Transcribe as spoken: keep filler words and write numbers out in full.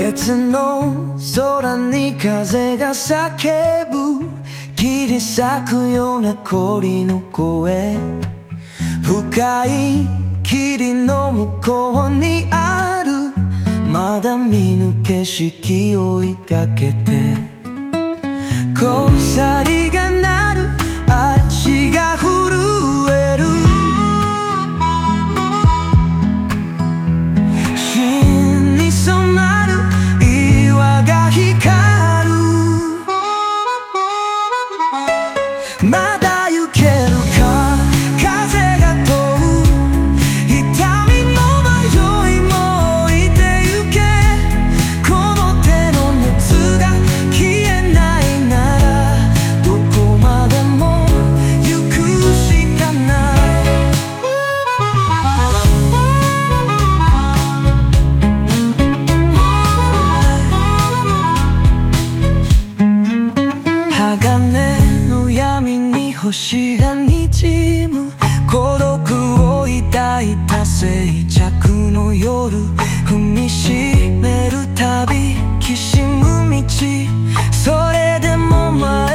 別の空に風が叫ぶ、切り裂くような氷の声。深い霧の向こうにあるまだ見ぬ景色を追いかけて、鎖が鳴る、足が震える、真に染まる岩が光る。まだ行けるか、風が問う、痛みも迷いも置いてゆけ。この手の熱が消えないなら、どこまでも行くしかない。鋼の闇に星がにじむ、孤独を抱いた静寂の夜。踏みしめるたびきしむ道、それでもま